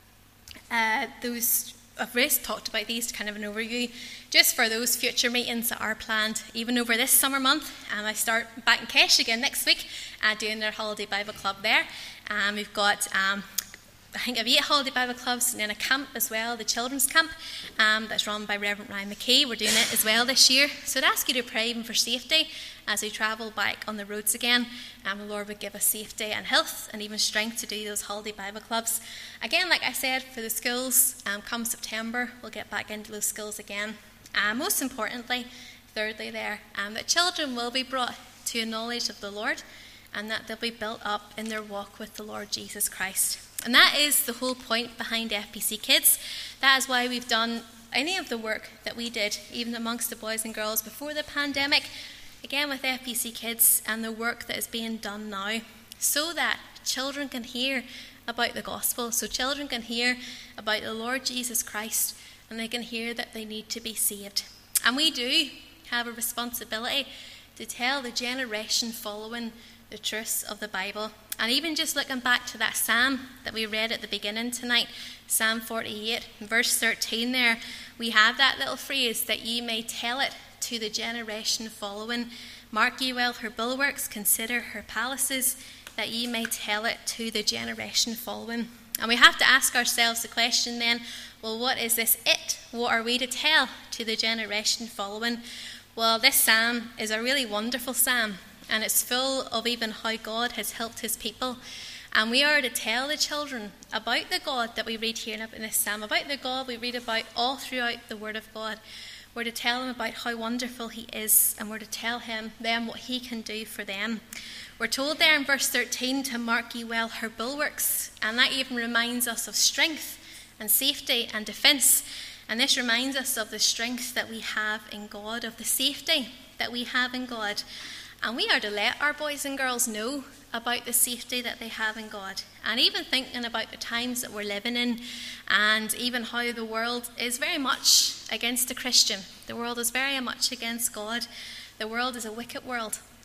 B: Uh, those I've just talked about these, kind of an overview, just for those future meetings that are planned, even over this summer month. And I start back in Kesh again next week, uh, doing their Holiday Bible Club there. And um, we've got, um, I think, I've eight Holiday Bible Clubs, and then a camp as well, the children's camp, um, that's run by Reverend Ryan McKay. We're doing it as well this year. So I'd ask you to pray even for safety as we travel back on the roads again. And the Lord would give us safety and health and even strength to do those Holiday Bible Clubs. Again, like I said, for the schools, um, come September, we'll get back into those schools again. And uh, most importantly, thirdly there, um, that children will be brought to a knowledge of the Lord, and that they'll be built up in their walk with the Lord Jesus Christ. And that is the whole point behind F P C Kids. That is why we've done any of the work that we did, even amongst the boys and girls before the pandemic, again with F P C Kids, and the work that is being done now, so that children can hear about the gospel, so children can hear about the Lord Jesus Christ, and they can hear that they need to be saved. And we do have a responsibility to tell the generation following the truths of the Bible. And even just looking back to that psalm that we read at the beginning tonight, Psalm forty-eight, verse thirteen there, we have that little phrase, that ye may tell it to the generation following. Mark ye well her bulwarks, consider her palaces, that ye may tell it to the generation following. And we have to ask ourselves the question then, well, what is this it? What are we to tell to the generation following? Well, this psalm is a really wonderful psalm, and it's full of even how God has helped his people. And we are to tell the children about the God that we read here in this psalm, about the God we read about all throughout the Word of God. We're to tell them about how wonderful he is, and we're to tell him them what he can do for them. We're told there in verse thirteen to mark ye well her bulwarks, and that even reminds us of strength and safety and defence. And this reminds us of the strength that we have in God, of the safety that we have in God. And we are to let our boys and girls know about the safety that they have in God. And even thinking about the times that we're living in, and even how the world is very much against the Christian. The world is very much against God. The world is a wicked world.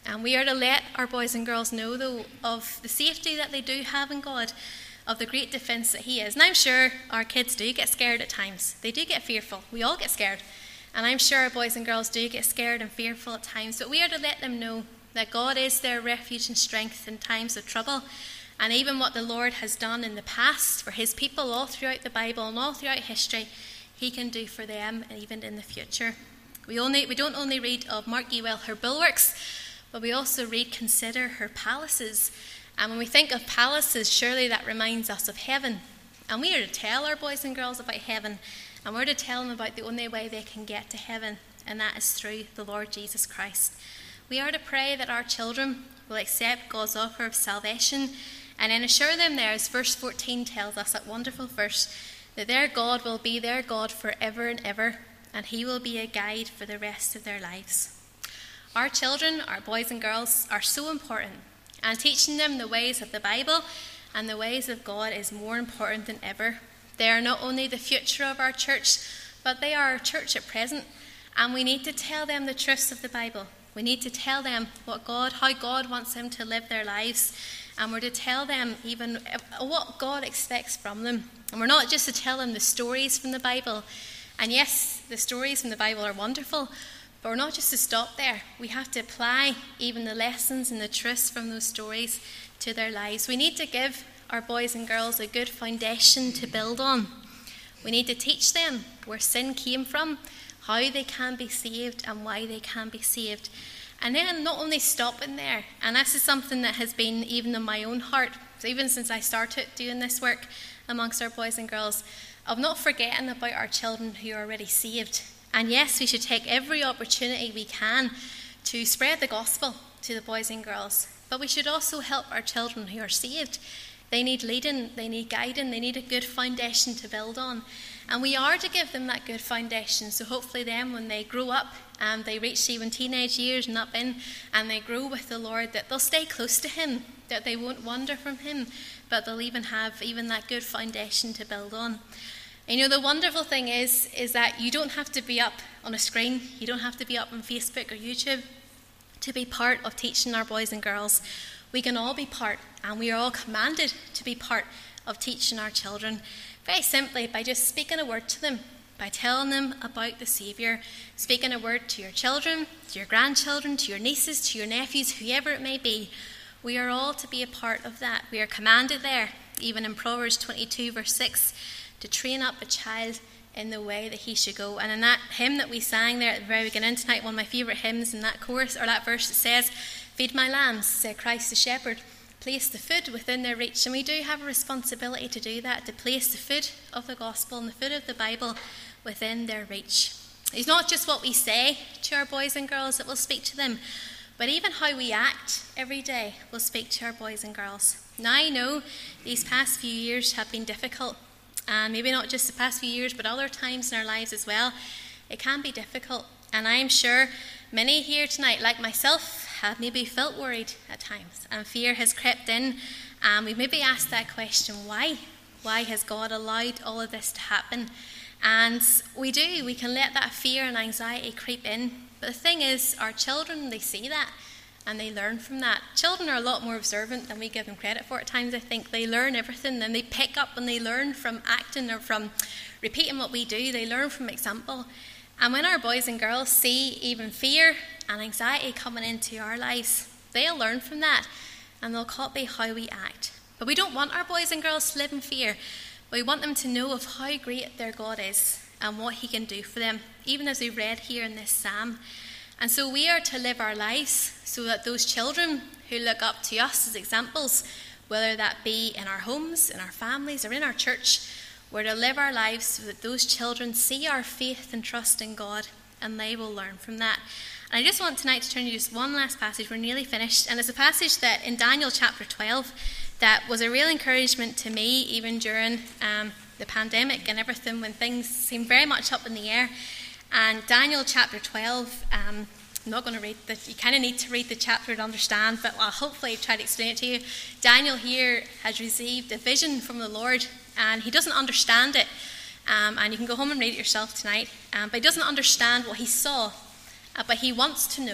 B: And we are to let our boys and girls know, though, of the safety that they do have in God, of the great defence that he is. And I'm sure our kids do get scared at times. They do get fearful. We all get scared. And I'm sure our boys and girls do get scared and fearful at times. But we are to let them know that God is their refuge and strength in times of trouble. And even what the Lord has done in the past for his people all throughout the Bible and all throughout history, he can do for them and even in the future. We only we don't only read of Mark Ye Well, her bulwarks, but we also read, consider her palaces. And when we think of palaces, surely that reminds us of heaven. And we are to tell our boys and girls about heaven. And we're to tell them about the only way they can get to heaven. And that is through the Lord Jesus Christ. We are to pray that our children will accept God's offer of salvation. And then assure them there, as verse fourteen tells us, that wonderful verse, that their God will be their God forever and ever. And he will be a guide for the rest of their lives. Our children, our boys and girls, are so important. And teaching them the ways of the Bible and the ways of God is more important than ever. They are not only the future of our church, but they are our church at present. And we need to tell them the truths of the Bible. We need to tell them what God, how God wants them to live their lives. And we're to tell them even what God expects from them. And we're not just to tell them the stories from the Bible. And yes, the stories from the Bible are wonderful, but we're not just to stop there. We have to apply even the lessons and the truths from those stories to their lives. We need to give our boys and girls a good foundation to build on. We need to teach them where sin came from, how they can be saved and why they can be saved. And then not only stopping there, and this is something that has been even in my own heart, so even since I started doing this work amongst our boys and girls, of not forgetting about our children who are already saved. And yes, we should take every opportunity we can to spread the gospel to the boys and girls. But we should also help our children who are saved. They need leading, they need guiding, they need a good foundation to build on. And we are to give them that good foundation. So hopefully then when they grow up and they reach even teenage years and up in, and they grow with the Lord, that they'll stay close to him, that they won't wander from him, but they'll even have even that good foundation to build on. And you know, the wonderful thing is, is that you don't have to be up on a screen, you don't have to be up on Facebook or YouTube to be part of teaching our boys and girls. We can all be part, and we are all commanded to be part of teaching our children, very simply by just speaking a word to them, by telling them about the Saviour, speaking a word to your children, to your grandchildren, to your nieces, to your nephews, whoever it may be. We are all to be a part of that. We are commanded there, even in Proverbs twenty-two verse six, to train up a child in the way that he should go. And in that hymn that we sang there at the very beginning tonight, one of my favourite hymns in that chorus, or that verse, it says, "Feed my lambs," said Christ the shepherd, "place the food within their reach." And we do have a responsibility to do that, to place the food of the gospel and the food of the Bible within their reach. It's not just what we say to our boys and girls that will speak to them, but even how we act every day will speak to our boys and girls. Now I know these past few years have been difficult, and maybe not just the past few years, but other times in our lives as well. It can be difficult, and I'm sure many here tonight, like myself, have maybe felt worried at times, and fear has crept in, and we've maybe asked that question, why? Why has God allowed all of this to happen? And we do, we can let that fear and anxiety creep in. But the thing is, our children, they see that and they learn from that. Children are a lot more observant than we give them credit for at times, I think. They learn everything, and they pick up and they learn from acting or from repeating what we do. They learn from example. And when our boys and girls see even fear and anxiety coming into our lives, they'll learn from that and they'll copy how we act. But we don't want our boys and girls to live in fear. We want them to know of how great their God is and what he can do for them, even as we read here in this psalm. And so we are to live our lives so that those children who look up to us as examples, whether that be in our homes, in our families, or in our church, we're to live our lives so that those children see our faith and trust in God, and they will learn from that. And I just want tonight to turn to just one last passage. We're nearly finished. And it's a passage that in Daniel chapter twelve that was a real encouragement to me, even during um, the pandemic and everything, when things seemed very much up in the air. And Daniel chapter twelve, um, I'm not going to read that. You kind of need to read the chapter to understand, but I'll hopefully try to explain it to you. Daniel here has received a vision from the Lord, and he doesn't understand it. Um, and you can go home and read it yourself tonight. Um, but he doesn't understand what he saw, uh, but he wants to know.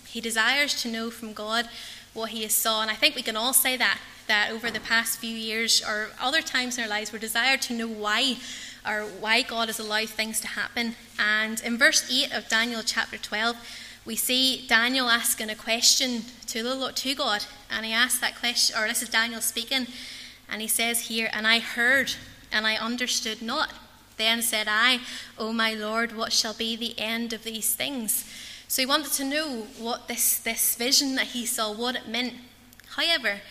B: He desires to know from God what he has saw. And I think we can all say that, that over the past few years or other times in our lives, we're desired to know why or why God has allowed things to happen. And in verse eight of Daniel chapter twelve, we see Daniel asking a question to the Lord, to God. And he asked that question, or this is Daniel speaking, and he says here, "And I heard, and I understood not. Then said I, O my Lord, what shall be the end of these things?" So he wanted to know what this, this vision that he saw, what it meant. However,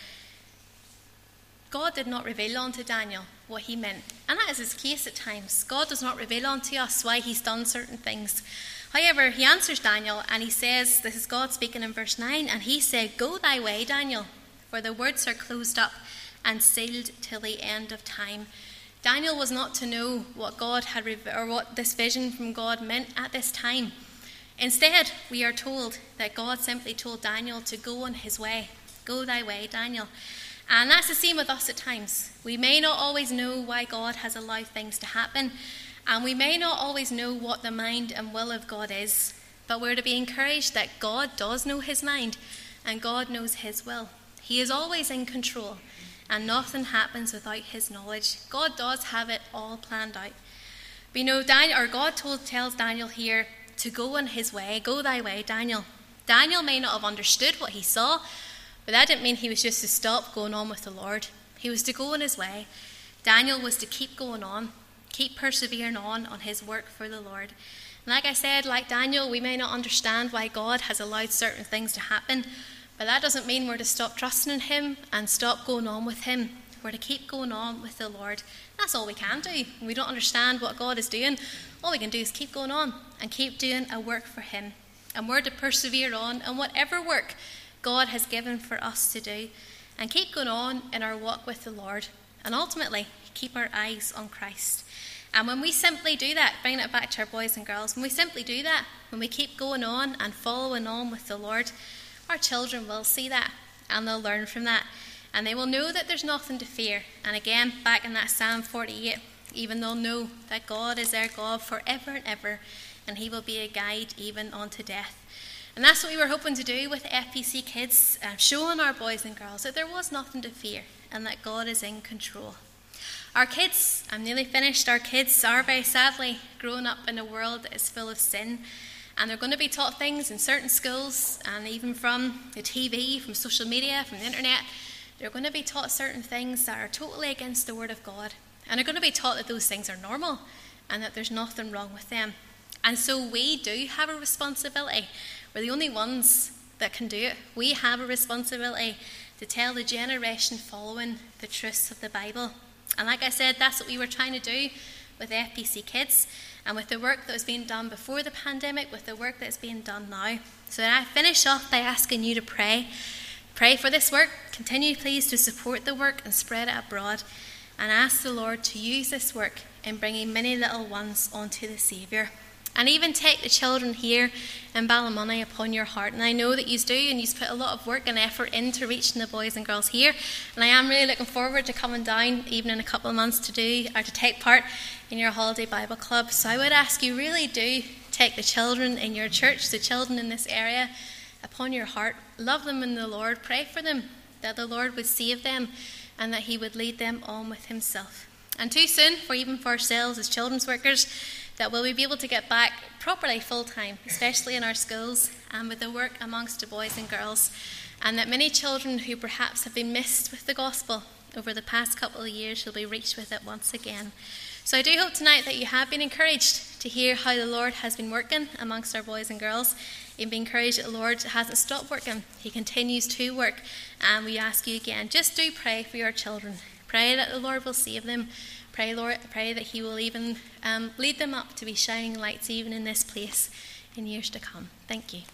B: God did not reveal unto Daniel what he meant. And that is his case at times. God does not reveal unto us why he's done certain things. However, he answers Daniel and he says, this is God speaking in verse nine, and he said, "Go thy way, Daniel, for the words are closed up and sealed till the end of time." Daniel was not to know what God had or what this vision from God meant at this time. Instead, we are told that God simply told Daniel to go on his way. Go thy way, Daniel. And that's the same with us at times. We may not always know why God has allowed things to happen, and we may not always know what the mind and will of God is, but we're to be encouraged that God does know his mind and God knows his will. He is always in control, and nothing happens without his knowledge. God does have it all planned out. We know Daniel, or God told, tells Daniel here to go on his way. Go thy way, Daniel. Daniel may not have understood what he saw, but that didn't mean he was just to stop going on with the Lord. He was to go on his way. Daniel was to keep going on, keep persevering on on his work for the Lord. And like I said, like Daniel, we may not understand why God has allowed certain things to happen, but that doesn't mean we're to stop trusting in him and stop going on with him. We're to keep going on with the Lord. That's all we can do. When we don't understand what God is doing, all we can do is keep going on and keep doing a work for him. And we're to persevere on in whatever work God has given for us to do, and keep going on in our walk with the Lord, and ultimately keep our eyes on Christ. And when we simply do that, bringing it back to our boys and girls, when we simply do that, when we keep going on and following on with the Lord, our children will see that and they'll learn from that, and they will know that there's nothing to fear. And again, back in that Psalm forty-eight, even they'll know that God is their God forever and ever, and he will be a guide even unto death. And that's what we were hoping to do with F P C Kids, uh, showing our boys and girls that there was nothing to fear and that God is in control. Our kids, I'm nearly finished, our kids are very sadly growing up in a world that is full of sin, and they're going to be taught things in certain schools, and even from the T V, from social media, from the internet. They're going to be taught certain things that are totally against the Word of God, and they're going to be taught that those things are normal and that there's nothing wrong with them. And so we do have a responsibility. We're the only ones that can do it. We have a responsibility to tell the generation following the truths of the Bible. And like I said, that's what we were trying to do with F P C Kids, and with the work that was being done before the pandemic, with the work that's being done now. So I finish off by asking you to pray. Pray for this work. Continue, please, to support the work and spread it abroad. And ask the Lord to use this work in bringing many little ones onto the Saviour. And even take the children here in Ballymoney upon your heart. And I know that you do, and you put a lot of work and effort into reaching the boys and girls here. And I am really looking forward to coming down, even in a couple of months, to do or to take part in your holiday Bible club. So I would ask you, really do take the children in your church, the children in this area, upon your heart. Love them in the Lord. Pray for them, that the Lord would save them and that he would lead them on with himself. And too soon, for even for ourselves as children's workers, that will we be able to get back properly full-time, especially in our schools and with the work amongst the boys and girls, and that many children who perhaps have been missed with the gospel over the past couple of years will be reached with it once again. So I do hope tonight that you have been encouraged to hear how the Lord has been working amongst our boys and girls. You've been encouraged that the Lord hasn't stopped working. He continues to work, and we ask you again, just do pray for your children. Pray that the Lord will save them. Pray, Lord, pray that he will even um, lead them up to be shining lights even in this place in years to come. Thank you.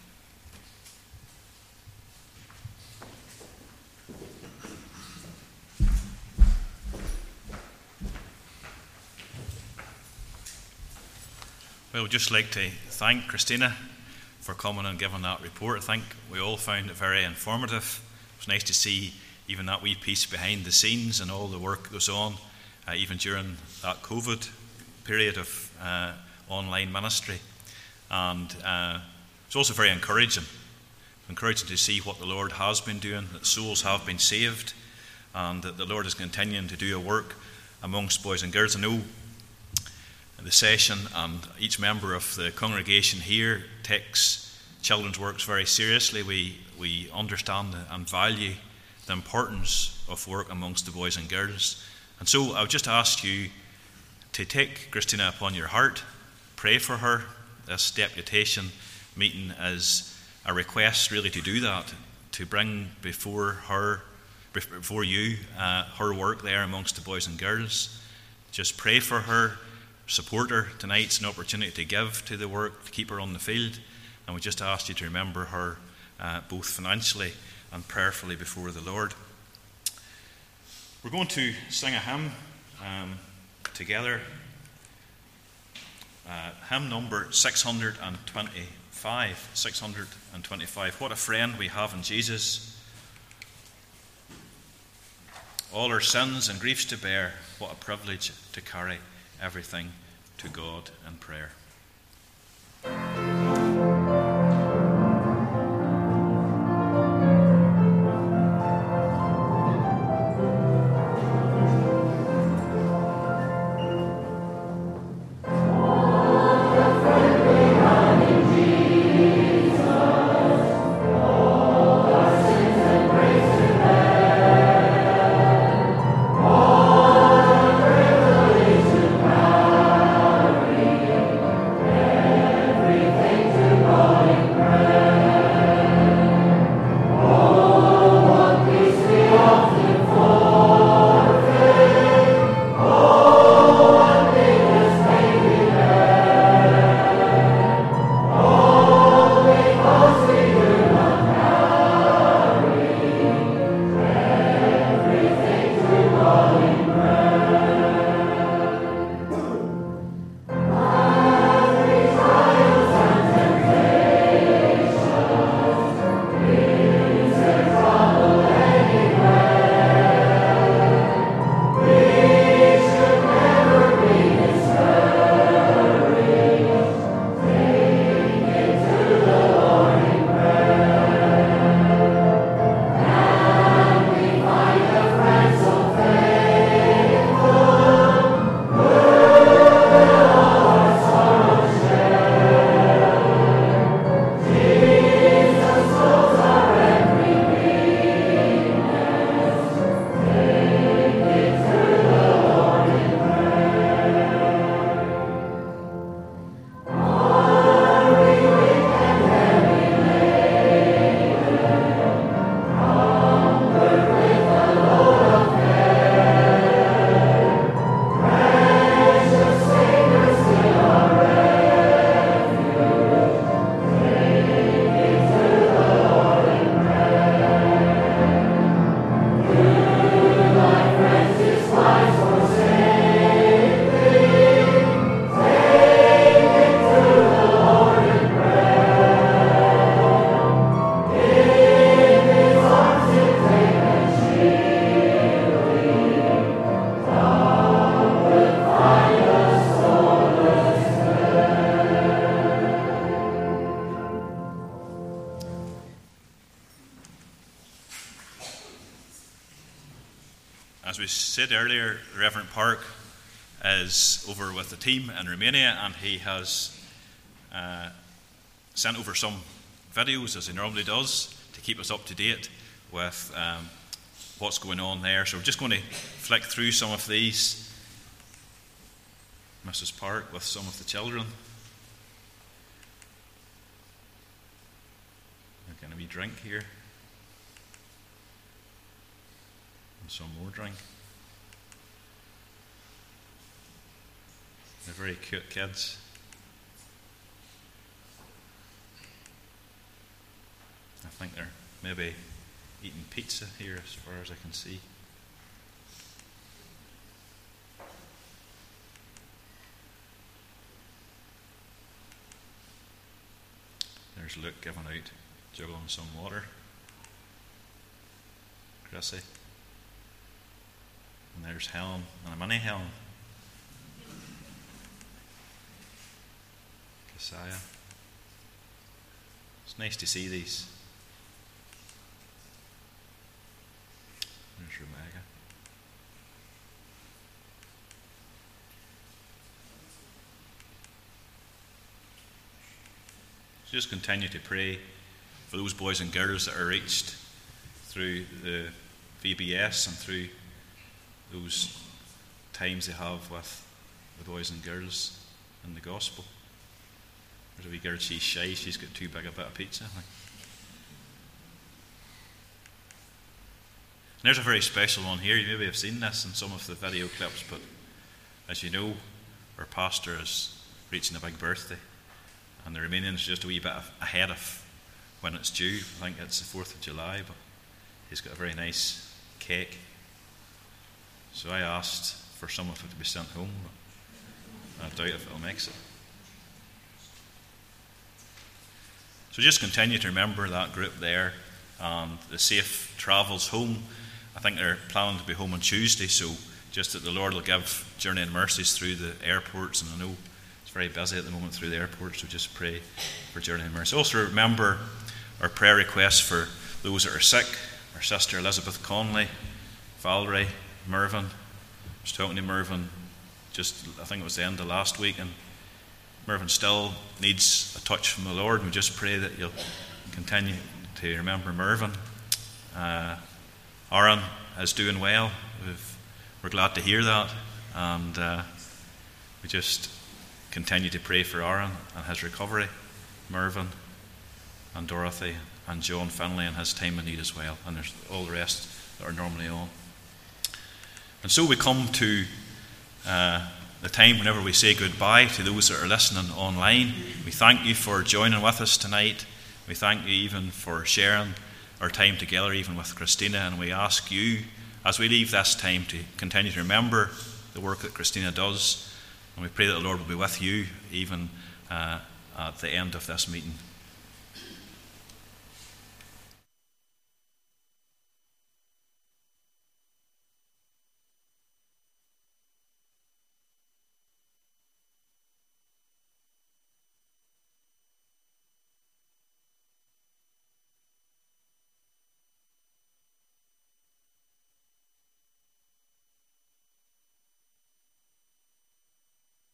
A: Well, we'd just like to thank Christina for coming and giving that report. I think we all found it very informative. It was nice to see even that wee piece behind the scenes and all the work that goes on. Uh, even during that COVID period of uh, online ministry. And uh, it's also very encouraging encouraging to see what the Lord has been doing, that souls have been saved, and that the Lord is continuing to do a work amongst boys and girls. I know the session and each member of the congregation here takes children's works very seriously. We, we understand and value the importance of work amongst the boys and girls. And so I would just ask you to take Christina upon your heart, pray for her. This deputation meeting is a request really to do that, to bring before her, before you, uh, her work there amongst the boys and girls. Just pray for her, support her. Tonight's an opportunity to give to the work, to keep her on the field, and we just ask you to remember her uh, both financially and prayerfully before the Lord. We're going to sing a hymn um, together. Uh, hymn number six hundred twenty-five. six hundred twenty-five. What a friend we have in Jesus. All our sins and griefs to bear. What a privilege to carry everything to God in prayer. As we said earlier, Reverend Park is over with the team in Romania, and he has uh, sent over some videos, as he normally does, to keep us up to date with um, what's going on there. So we're just going to flick through some of these. Missus Park with some of the children. We're going to be drink here. And some more drink. They're very cute kids. I think they're maybe eating pizza here as far as I can see. There's Luke giving out, juggling some water. Chrissy. And there's Helen and a mini Helen. Keziah. It's nice to see these There's Rebecca. So just continue to pray for those boys and girls that are reached through the V B S and through those times they have with the boys and girls in the gospel. There's a wee girl, she's shy, she's got too big a bit of pizza. I think. And there's a very special one here. You maybe have seen this in some of the video clips, but as you know, our pastor is reaching a big birthday, and the remaining is just a wee bit ahead of when it's due. I think it's the fourth of July, but he's got a very nice cake. So I asked for some of it to be sent home, but I doubt if it'll make it. So just continue to remember that group there and the safe travels home. I think they're planning to be home on Tuesday, so just that the Lord will give journeying mercies through the airports, and I know it's very busy at the moment through the airports, so just pray for journeying mercy. Also remember our prayer requests for those that are sick. Our sister Elizabeth Conley, Valerie, Mervyn. I was talking to Mervyn just, I think it was the end of last week, and Mervyn still needs a touch from the Lord. We just pray that you'll continue to remember Mervyn. Uh, Aaron is doing well. We've, we're glad to hear that, and uh, we just continue to pray for Aaron and his recovery, Mervyn and Dorothy and John Finlay and his time of need as well, and there's all the rest that are normally on. And so we come to uh, the time whenever we say goodbye to those that are listening online. We thank you for joining with us tonight. We thank you even for sharing our time together, even with Christina, and we ask you, as we leave this time, to continue to remember the work that Christina does, and we pray that the Lord will be with you even uh, at the end of this meeting